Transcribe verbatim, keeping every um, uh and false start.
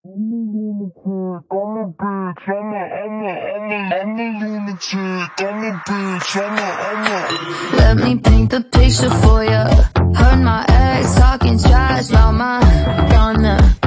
I'm a lunatic, I'm a bitch, I'm a, I'm a, I'm a, I'm a lunatic, I'm a bitch, I'm a, I'm a. Let me paint the picture for ya. Heard my ex talking trash about my Donna.